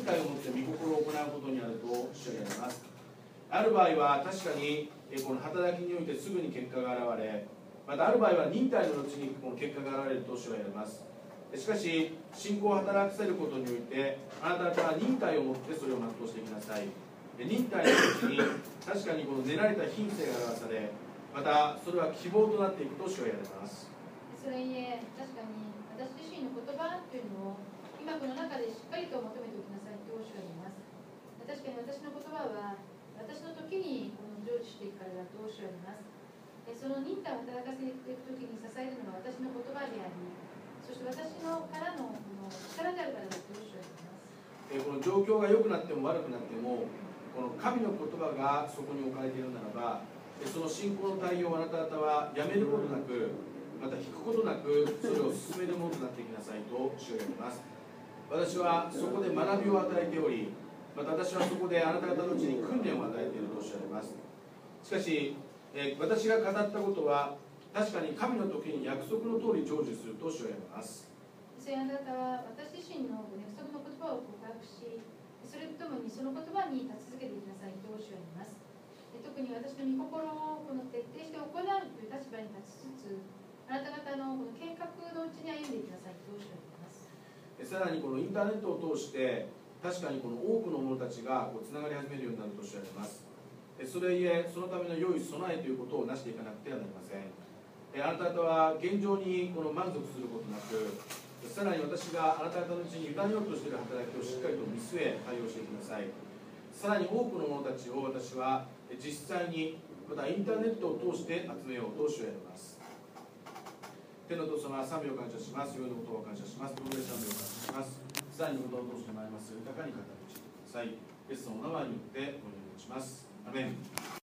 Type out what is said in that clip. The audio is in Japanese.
体を持って御心を行うことにあると主は言われます。ある場合は確かにこの働きにおいてすぐに結果が現れ、またある場合は忍耐の後にこの結果が現れると主は言われます。しかし信仰を働かせることにおいてあなた方は忍耐を持ってそれを全うしていきなさい。忍耐のうちに確かにこの練られた品性が表され、またそれは希望となっていくと主は言われます。 それゆえ確かに私自身の言葉というのを今この中でしっかりと求めておきなさいと主は言います。確かに私の言葉は私の時にこの成就していくからだと主は言います。その忍耐を働かせていく時に支えるのは私の言葉であり、そして私のからの力であるからだと主は言います。 この状況が良くなっても悪くなっても、この神の言葉がそこに置かれているならば、その信仰の対応をあなた方はやめることなく、また引くことなくそれを進めるものとなっていきなさいと主は言います。私はそこで学びを与えており、また私はそこであなた方のうちに訓練を与えているとおっしゃいます。しかし、私が語ったことは確かに神の時に約束の通り成就すると主は言います。 それあなたは私自身の約束の言葉を告白し、それとともにその言葉に立ち続けていきなさいと主は言います。特に私の御心をこの徹底して行うという立場に立ちつつ、あなた方のこの計画のうちに歩んでいきなさいと主は言います。 さらにこのインターネットを通して確かにこの多くの者たちがつながり始めるようになるとおっしゃいます。それゆえそのための良い備えということをなしていかなくてはなりません。あなた方は現状にこの満足することなく、さらに私があなた方のうちに委ねようとしている働きをしっかりと見据え対応していきなさい。さらに多くの者たちを私は実際にまたインターネットを通して集めようと主は言います。天のお父様、賛美を感謝します。良いのことを感謝します。どうで賛美を感謝します。さらにことを通してまいります豊かに語り教えてください。イエスのお名前によってお願いいたします。アメン。